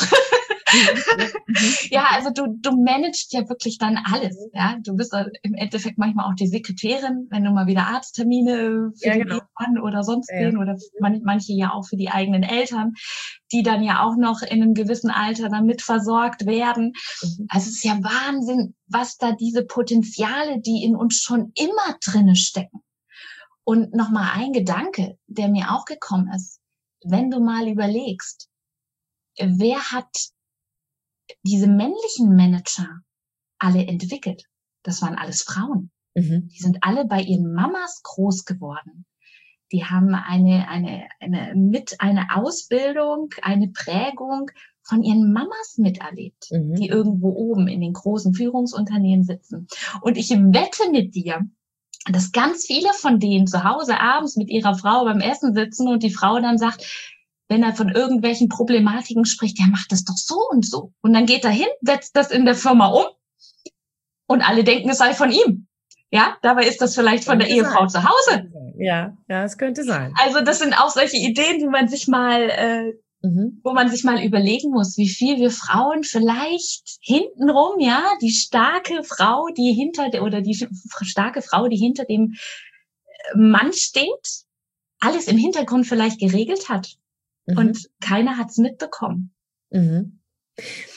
Ja, also du du managst ja wirklich dann alles, ja. Du bist im Endeffekt manchmal auch die Sekretärin, wenn du mal wieder Arzttermine für ja, den genau. Ehemann oder sonst ja. wen oder man, manche ja auch für die eigenen Eltern, die dann ja auch noch in einem gewissen Alter dann mit versorgt werden. Mhm. Also es ist ja Wahnsinn, was da diese Potenziale, die in uns schon immer drinne stecken. Und nochmal ein Gedanke, der mir auch gekommen ist, wenn du mal überlegst, wer hat diese männlichen Manager alle entwickelt? Das waren alles Frauen. Mhm. Die sind alle bei ihren Mamas groß geworden. Die haben eine, eine, eine, mit eine Ausbildung, eine Prägung von ihren Mamas miterlebt, mhm. die irgendwo oben in den großen Führungsunternehmen sitzen. Und ich wette mit dir, dass ganz viele von denen zu Hause abends mit ihrer Frau beim Essen sitzen und die Frau dann sagt, wenn er von irgendwelchen Problematiken spricht, der macht das doch so und so. Und dann geht er hin, setzt das in der Firma um und alle denken, es sei von ihm. Ja, dabei ist das vielleicht von der Ehefrau zu Hause. Ja, ja, es könnte sein. Also das sind auch solche Ideen, die man sich mal, äh, mhm. wo man sich mal überlegen muss, wie viel wir Frauen vielleicht hintenrum, ja, die starke Frau, die hinter der, oder die starke Frau, die hinter dem Mann steht, alles im Hintergrund vielleicht geregelt hat. Mhm. Und keiner hat's mitbekommen. Mhm.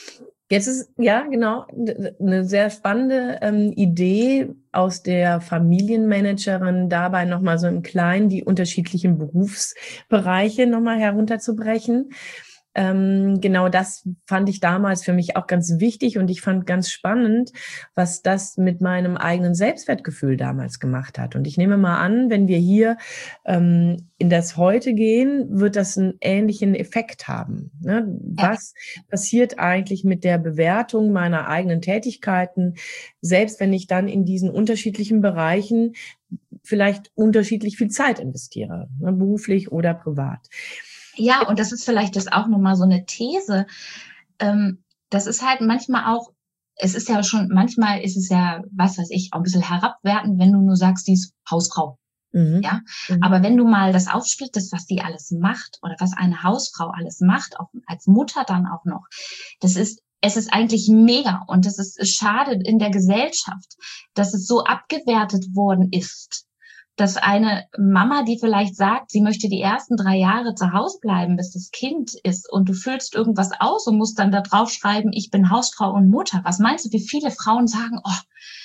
Jetzt ist, ja, genau, eine sehr spannende ähm, Idee aus der Familienmanagerin, dabei nochmal so im Kleinen die unterschiedlichen Berufsbereiche nochmal herunterzubrechen. Ähm, genau das fand ich damals für mich auch ganz wichtig und ich fand ganz spannend, was das mit meinem eigenen Selbstwertgefühl damals gemacht hat. Und ich nehme mal an, wenn wir hier ähm, in das Heute gehen, wird das einen ähnlichen Effekt haben. Ne? Ja. Was passiert eigentlich mit der Bewertung meiner eigenen Tätigkeiten, selbst wenn ich dann in diesen unterschiedlichen Bereichen vielleicht unterschiedlich viel Zeit investiere, ne? Beruflich oder privat. Ja, und das ist vielleicht das auch nochmal so eine These. Ähm, das ist halt manchmal auch, es ist ja schon, manchmal ist es ja, was weiß ich, auch ein bisschen herabwertend, wenn du nur sagst, die ist Hausfrau. Mhm. Ja, Mhm. aber wenn du mal das aufsplittest, was die alles macht oder was eine Hausfrau alles macht, auch als Mutter dann auch noch, das ist, es ist eigentlich mega und das ist schade in der Gesellschaft, dass es so abgewertet worden ist, dass eine Mama, die vielleicht sagt, sie möchte die ersten drei Jahre zu Hause bleiben, bis das Kind ist und du füllst irgendwas aus und musst dann da drauf schreiben, ich bin Hausfrau und Mutter. Was meinst du, wie viele Frauen sagen, oh,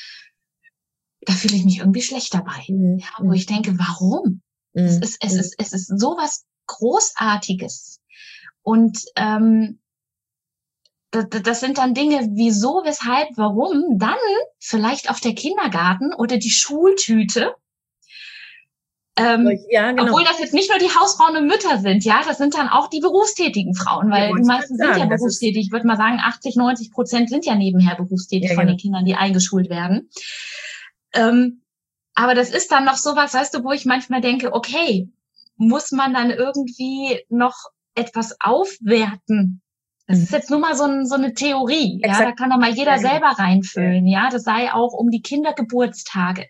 da fühle ich mich irgendwie schlecht dabei. Mhm. Ja, wo ich denke, warum? Mhm. Es ist, es ist, es ist sowas Großartiges. Und ähm, das, das sind dann Dinge, wieso, weshalb, warum, dann vielleicht auch der Kindergarten oder die Schultüte. Ähm, Ja, genau. Obwohl das jetzt nicht nur die Hausfrauen und Mütter sind, ja, das sind dann auch die berufstätigen Frauen, weil Ja, die meisten sind ja sagen, berufstätig. Ich würde mal sagen, achtzig, neunzig Prozent sind ja nebenher berufstätig Ja, von genau. den Kindern, die eingeschult werden. Ähm, aber das ist dann noch sowas, weißt du, wo ich manchmal denke, okay, muss man dann irgendwie noch etwas aufwerten? Das Mhm. ist jetzt nur mal so, ein, so eine Theorie, ja, Exakt. da kann doch mal jeder Ja, genau. selber reinfüllen, ja, das sei auch um die Kindergeburtstage.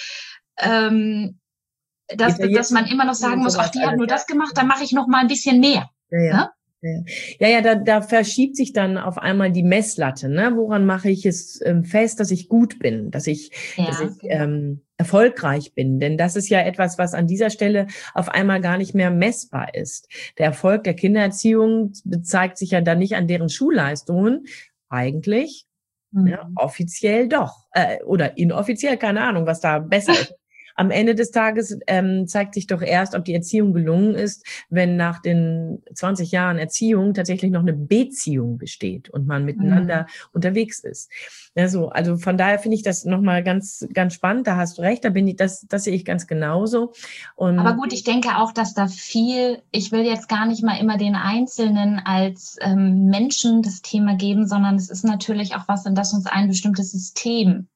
Ähm, dass, dass man immer noch sagen muss, ach, die hat nur das gemacht, dann mache ich noch mal ein bisschen mehr. Ja, ja. Ja? Ja, ja, ja da, da verschiebt sich dann auf einmal die Messlatte. Ne? Woran mache ich es ähm, fest, dass ich gut bin, dass ich, Ja, dass ich genau. ähm, erfolgreich bin? Denn das ist ja etwas, was an dieser Stelle auf einmal gar nicht mehr messbar ist. Der Erfolg der Kindererziehung zeigt sich ja dann nicht an deren Schulleistungen, eigentlich. Mhm. Ja, offiziell doch. Äh, oder inoffiziell, keine Ahnung, was da besser ist. Am Ende des Tages ähm, zeigt sich doch erst, ob die Erziehung gelungen ist, wenn nach den zwanzig Jahren Erziehung tatsächlich noch eine Beziehung besteht und man miteinander Mhm. unterwegs ist. Ja, so, also von daher finde ich das nochmal ganz, ganz spannend. Da hast du recht, da bin ich, das, das sehe ich ganz genauso. Und Aber gut, ich denke auch, dass da viel, ich will jetzt gar nicht mal immer den Einzelnen als ähm, Menschen das Thema geben, sondern es ist natürlich auch was, in das uns ein bestimmtes System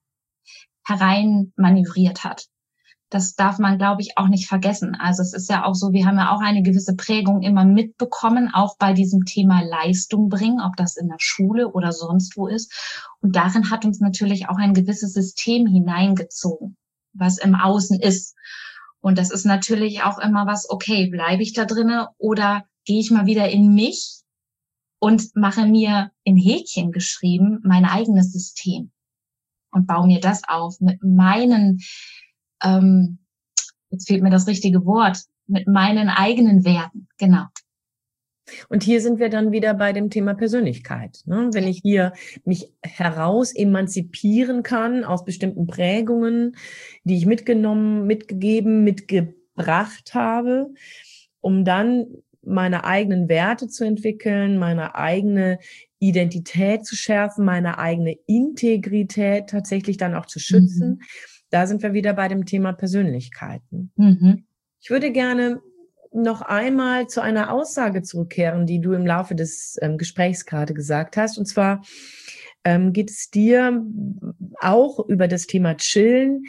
hereinmanövriert hat. Das darf man, glaube ich, auch nicht vergessen. Also es ist ja auch so, wir haben ja auch eine gewisse Prägung immer mitbekommen, auch bei diesem Thema Leistung bringen, ob das in der Schule oder sonst wo ist. Und darin hat uns natürlich auch ein gewisses System hineingezogen, was im Außen ist. Und das ist natürlich auch immer was, okay, bleibe ich da drinne oder gehe ich mal wieder in mich und mache mir in Häkchen geschrieben mein eigenes System und baue mir das auf mit meinen Ähm, jetzt fehlt mir das richtige Wort, mit meinen eigenen Werten, genau. Und hier sind wir dann wieder bei dem Thema Persönlichkeit. Ne? Wenn ich hier mich heraus emanzipieren kann aus bestimmten Prägungen, die ich mitgenommen, mitgegeben, mitgebracht habe, um dann meine eigenen Werte zu entwickeln, meine eigene Identität zu schärfen, meine eigene Integrität tatsächlich dann auch zu schützen. Mhm. Da sind wir wieder bei dem Thema Persönlichkeiten. Mhm. Ich würde gerne noch einmal zu einer Aussage zurückkehren, die du im Laufe des ähm, Gesprächs gerade gesagt hast. Und zwar ähm, geht es dir auch über das Thema Chillen,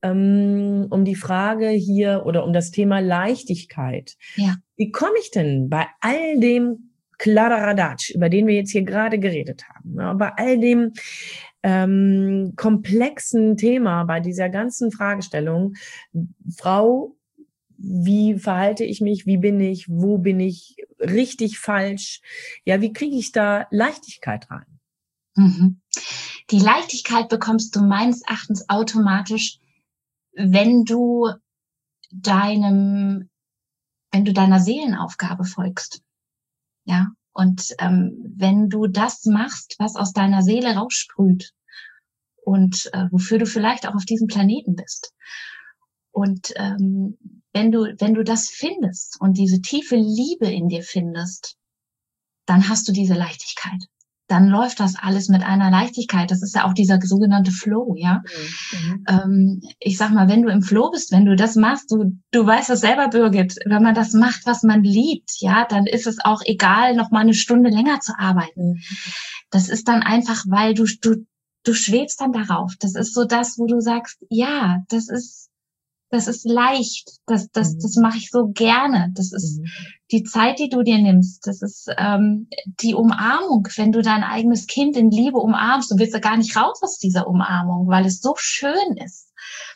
ähm, um die Frage hier oder um das Thema Leichtigkeit. Ja. Wie komme ich denn bei all dem Kladderadatsch, über den wir jetzt hier gerade geredet haben, ja, bei all dem ähm, komplexen Thema, bei dieser ganzen Fragestellung, Frau, wie verhalte ich mich, wie bin ich, wo bin ich richtig, falsch, ja, wie kriege ich da Leichtigkeit rein? Mhm. Die Leichtigkeit bekommst du meines Erachtens automatisch, wenn du deinem, wenn du deiner Seelenaufgabe folgst. Ja. Und ähm, wenn du das machst, was aus deiner Seele raussprüht und äh, wofür du vielleicht auch auf diesem Planeten bist, und ähm, wenn du wenn du das findest und diese tiefe Liebe in dir findest, dann hast du diese Leichtigkeit. Dann läuft das alles mit einer Leichtigkeit. Das ist ja auch dieser sogenannte Flow, ja. Mhm. Ähm, ich sag mal, wenn du im Flow bist, wenn du das machst, du, du weißt das selber, Birgit, wenn man das macht, was man liebt, ja, dann ist es auch egal, noch mal eine Stunde länger zu arbeiten. Mhm. Das ist dann einfach, weil du, du, du schwebst dann darauf. Das ist so das, wo du sagst, ja, das ist, das ist leicht, das, das, mhm. das mache ich so gerne. Das ist mhm. die Zeit, die du dir nimmst. Das ist ähm, die Umarmung, wenn du dein eigenes Kind in Liebe umarmst. Du willst ja gar nicht raus aus dieser Umarmung, weil es so schön ist.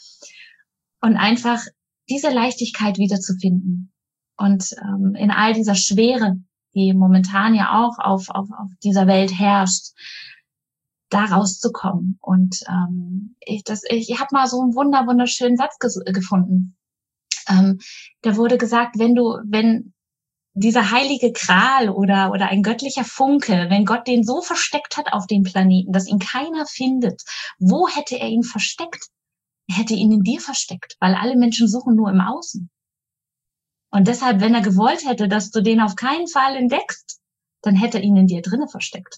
Und einfach diese Leichtigkeit wiederzufinden. Und ähm, in all dieser Schwere, die momentan ja auch auf, auf, auf dieser Welt herrscht, da rauszukommen. Und ähm, ich, das, ich, ich habe mal so einen wunder, wunderschönen Satz ges- gefunden. Ähm, da wurde gesagt, wenn du, wenn dieser heilige Gral oder oder ein göttlicher Funke, wenn Gott den so versteckt hat auf dem Planeten, dass ihn keiner findet, wo hätte er ihn versteckt? Er hätte ihn in dir versteckt, weil alle Menschen suchen nur im Außen. Und deshalb, wenn er gewollt hätte, dass du den auf keinen Fall entdeckst, dann hätte er ihn in dir drinnen versteckt.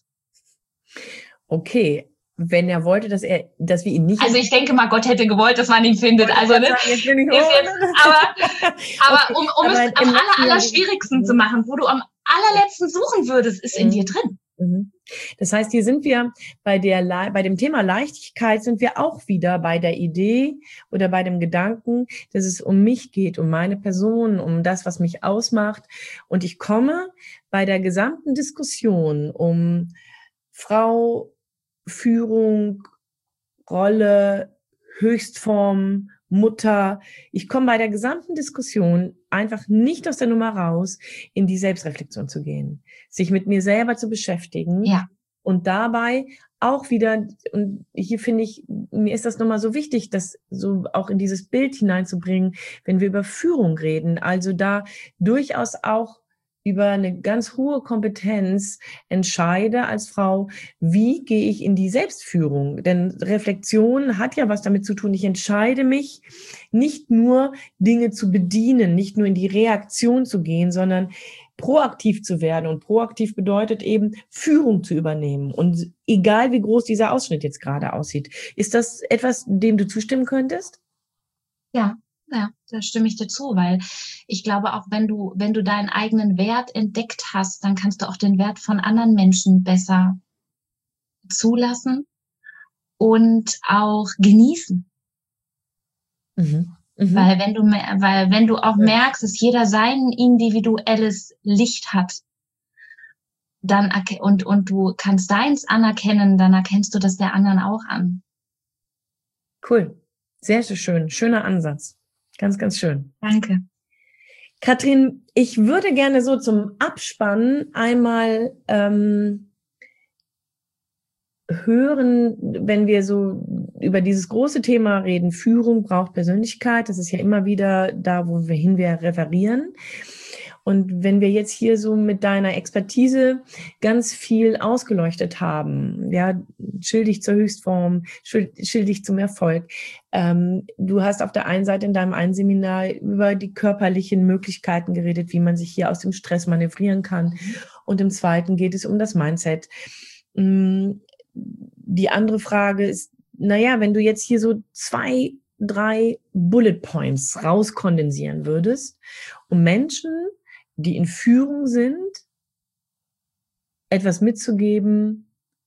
Okay, wenn er wollte, dass er, dass wir ihn nicht. Also ich denke mal, Gott hätte gewollt, dass man ihn findet. Also ne, sagen, jetzt bin ich ist jetzt, aber, aber okay, um, um aber es am aller, aller schwierigsten mhm. zu machen, wo du am allerletzten suchen würdest, ist mhm. in dir drin. Das heißt, hier sind wir bei der, bei dem Thema Leichtigkeit sind wir auch wieder bei der Idee oder bei dem Gedanken, dass es um mich geht, um meine Person, um das, was mich ausmacht. Und ich komme bei der gesamten Diskussion um Frau, Führung, Rolle, Höchstform, Mutter. Ich komme bei der gesamten Diskussion einfach nicht aus der Nummer raus, in die Selbstreflexion zu gehen, sich mit mir selber zu beschäftigen ja. und dabei auch wieder, und hier finde ich, mir ist das nochmal so wichtig, das so auch in dieses Bild hineinzubringen, wenn wir über Führung reden, also da durchaus auch über eine ganz hohe Kompetenz entscheide als Frau, wie gehe ich in die Selbstführung? Denn Reflexion hat ja was damit zu tun. Ich entscheide mich, nicht nur Dinge zu bedienen, nicht nur in die Reaktion zu gehen, sondern proaktiv zu werden. Und proaktiv bedeutet eben, Führung zu übernehmen. Und egal, wie groß dieser Ausschnitt jetzt gerade aussieht. Ist das etwas, dem du zustimmen könntest? Ja. Ja, da stimme ich dir zu, weil ich glaube auch, wenn du, wenn du deinen eigenen Wert entdeckt hast, dann kannst du auch den Wert von anderen Menschen besser zulassen und auch genießen. Mhm. Mhm. Weil wenn du, weil wenn du auch merkst, dass jeder sein individuelles Licht hat, dann und und du kannst deins anerkennen, dann erkennst du das der anderen auch an. Cool, sehr, sehr schön, schöner Ansatz. Ganz, ganz schön. Danke. Katrin, ich würde gerne so zum Abspann einmal ähm, hören, wenn wir so über dieses große Thema reden, Führung braucht Persönlichkeit. Das ist ja immer wieder da, wo wir hin wir referieren. Und wenn wir jetzt hier so mit deiner Expertise ganz viel ausgeleuchtet haben, ja, schildig zur Höchstform, schildig zum Erfolg. Ähm, du hast auf der einen Seite in deinem einen Seminar über die körperlichen Möglichkeiten geredet, wie man sich hier aus dem Stress manövrieren kann. Und im zweiten geht es um das Mindset. Die andere Frage ist, naja, wenn du jetzt hier so zwei, drei Bullet Points rauskondensieren würdest, um Menschen, die in Führung sind, etwas mitzugeben,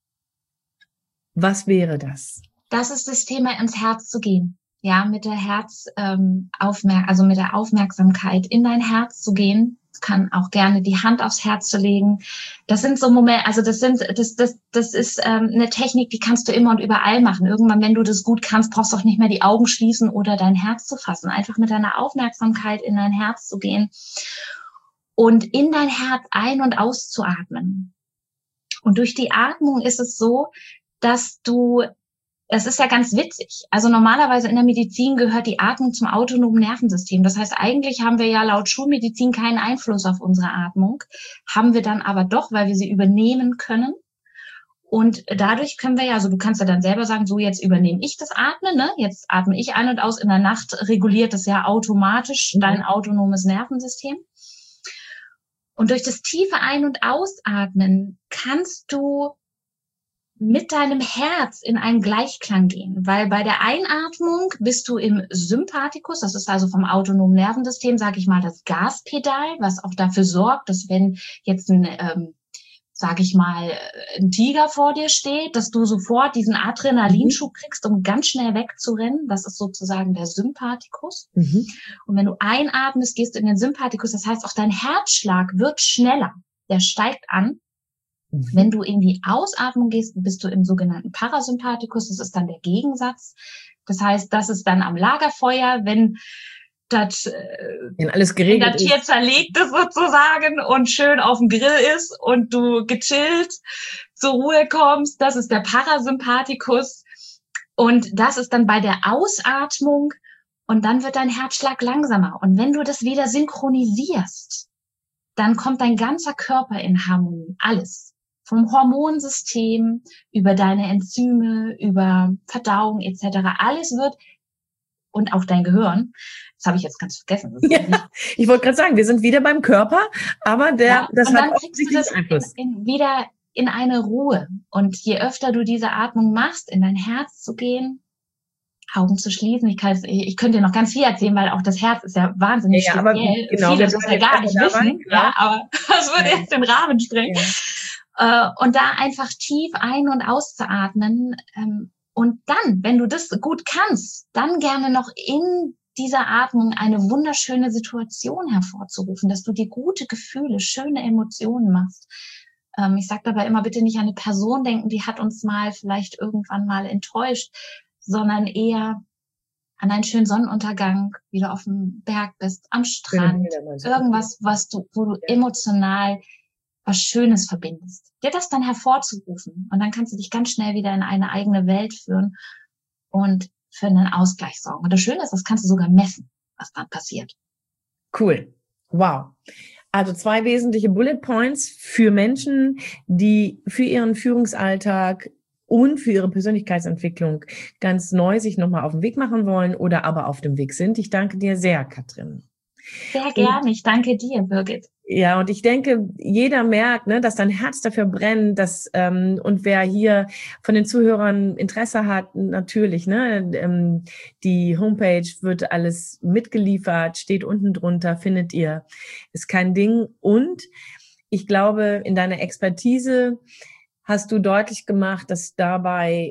was wäre das? Das ist das Thema, ins Herz zu gehen. Ja, mit der Herz, ähm, aufmerk- also mit der Aufmerksamkeit in dein Herz zu gehen. Kann auch gerne die Hand aufs Herz zu legen. Das sind so Momente, also das sind, das, das, das ist ähm, eine Technik, die kannst du immer und überall machen. Irgendwann, wenn du das gut kannst, brauchst du auch nicht mehr die Augen schließen oder dein Herz zu fassen. Einfach mit deiner Aufmerksamkeit in dein Herz zu gehen und in dein Herz ein- und auszuatmen. Und durch die Atmung ist es so, dass du Das ist ja ganz witzig. Also normalerweise in der Medizin gehört die Atmung zum autonomen Nervensystem. Das heißt, eigentlich haben wir ja laut Schulmedizin keinen Einfluss auf unsere Atmung, haben wir dann aber doch, weil wir sie übernehmen können. Und dadurch können wir ja, also du kannst ja dann selber sagen, so jetzt übernehme ich das Atmen, ne? Jetzt atme ich ein und aus. In der Nacht reguliert das ja automatisch dein autonomes Nervensystem. Und durch das tiefe Ein- und Ausatmen kannst du mit deinem Herz in einen Gleichklang gehen, weil bei der Einatmung bist du im Sympathikus, das ist also vom autonomen Nervensystem, sage ich mal, das Gaspedal, was auch dafür sorgt, dass wenn jetzt ein, ähm, sage ich mal, ein Tiger vor dir steht, dass du sofort diesen Adrenalinschub kriegst, um ganz schnell wegzurennen. Das ist sozusagen der Sympathikus. Mhm. Und wenn du einatmest, gehst du in den Sympathikus, das heißt auch dein Herzschlag wird schneller, der steigt an. Mhm. Wenn du in die Ausatmung gehst, bist du im sogenannten Parasympathikus. Das ist dann der Gegensatz. Das heißt, das ist dann am Lagerfeuer, wenn das, wenn alles geregelt wenn das Tier ist. Zerlegt ist sozusagen und schön auf dem Grill ist und du gechillt zur Ruhe kommst. Das ist der Parasympathikus. Und das ist dann bei der Ausatmung. Und dann wird dein Herzschlag langsamer. Und wenn du das wieder synchronisierst, dann kommt dein ganzer Körper in Harmonie. Alles. Vom Hormonsystem, über deine Enzyme, über Verdauung et cetera. Alles wird, und auch dein Gehirn, das habe ich jetzt ganz vergessen. Ja, ich wollte gerade sagen, wir sind wieder beim Körper, aber der, ja, das und hat dann kriegst du das Einfluss. In, in, wieder in eine Ruhe. Und je öfter du diese Atmung machst, in dein Herz zu gehen, Augen zu schließen. Ich, kann, ich könnte dir noch ganz viel erzählen, weil auch das Herz ist ja wahnsinnig ja, speziell. Aber genau, viele das ja gar nicht wissen. Dabei, ja, aber das würde ja. jetzt den Rahmen sprengen. Ja. Und da einfach tief ein- und auszuatmen. Und dann, wenn du das gut kannst, dann gerne noch in dieser Atmung eine wunderschöne Situation hervorzurufen, dass du dir gute Gefühle, schöne Emotionen machst. Ich sage dabei immer, bitte nicht an eine Person denken, die hat uns mal vielleicht irgendwann mal enttäuscht, sondern eher an einen schönen Sonnenuntergang, wie du auf dem Berg bist, am Strand, irgendwas, was du, wo du emotional was Schönes verbindest. Dir das dann hervorzurufen und dann kannst du dich ganz schnell wieder in eine eigene Welt führen und für einen Ausgleich sorgen. Und das Schöne ist, das kannst du sogar messen, was dann passiert. Cool. Wow. Also zwei wesentliche Bullet Points für Menschen, die für ihren Führungsalltag und für ihre Persönlichkeitsentwicklung ganz neu sich nochmal auf den Weg machen wollen oder aber auf dem Weg sind. Ich danke dir sehr, Katrin. Sehr gerne. Ich danke dir, Birgit. Ja, und ich denke, jeder merkt, ne, dass dein Herz dafür brennt, dass ähm, und wer hier von den Zuhörern Interesse hat, natürlich, ne, ähm, die Homepage wird alles mitgeliefert, steht unten drunter, findet ihr, ist kein Ding. Und ich glaube, in deiner Expertise hast du deutlich gemacht, dass dabei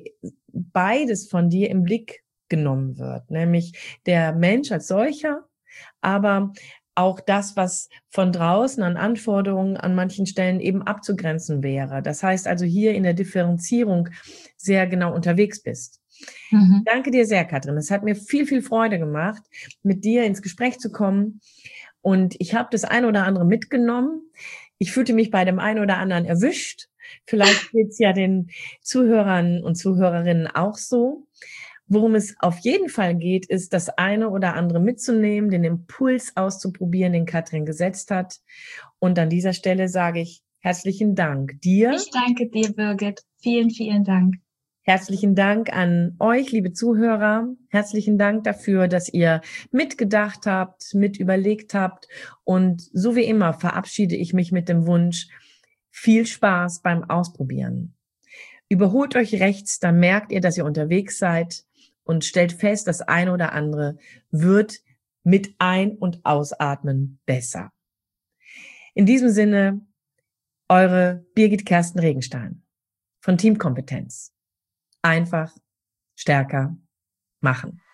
beides von dir im Blick genommen wird, nämlich der Mensch als solcher, aber auch das, was von draußen an Anforderungen an manchen Stellen eben abzugrenzen wäre. Das heißt also hier in der Differenzierung sehr genau unterwegs bist. Mhm. Danke dir sehr, Katrin. Es hat mir viel, viel Freude gemacht, mit dir ins Gespräch zu kommen. Und ich habe das ein oder andere mitgenommen. Ich fühlte mich bei dem einen oder anderen erwischt. Vielleicht geht's ja den Zuhörern und Zuhörerinnen auch so. Worum es auf jeden Fall geht, ist, das eine oder andere mitzunehmen, den Impuls auszuprobieren, den Katrin gesetzt hat. Und an dieser Stelle sage ich herzlichen Dank dir. Ich danke dir, Birgit. Vielen, vielen Dank. Herzlichen Dank an euch, liebe Zuhörer. Herzlichen Dank dafür, dass ihr mitgedacht habt, mit überlegt habt. Und so wie immer verabschiede ich mich mit dem Wunsch, viel Spaß beim Ausprobieren. Überholt euch rechts, dann merkt ihr, dass ihr unterwegs seid. Und stellt fest, das eine oder andere wird mit Ein- und Ausatmen besser. In diesem Sinne, eure Birgit Kersten Regenstein von Teamkompetenz. Einfach, stärker, machen.